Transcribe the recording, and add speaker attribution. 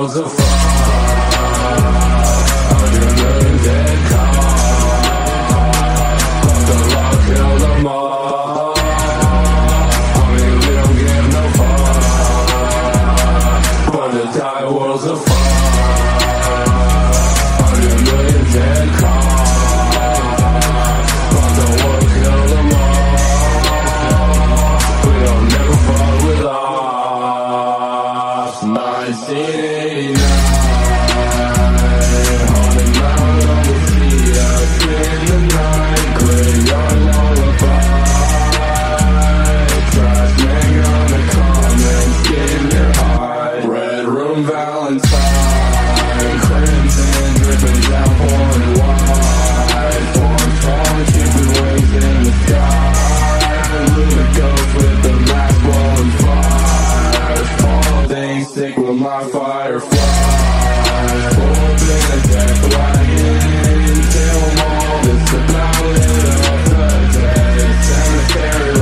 Speaker 1: world's a fire. 100 million dead cops, but the law killed them all. I mean, we don't give no fuck, but the entire world's a fire. 100 million dead cops, but the world killed them all. We don't never fuck with us. 1989, haunted mountain on the sea, us in the night, graveyard lullaby. Trash man gonna come and skin your hide. Red room Valentine, crimson dripping down, pouring wide. Forms falling, keeping wings in the sky. Luna ghost with the mask blowing fire. Small things stick with my firefly. Pulled in a death wagon, kill them all. It's the ballad of the dead. Cemetery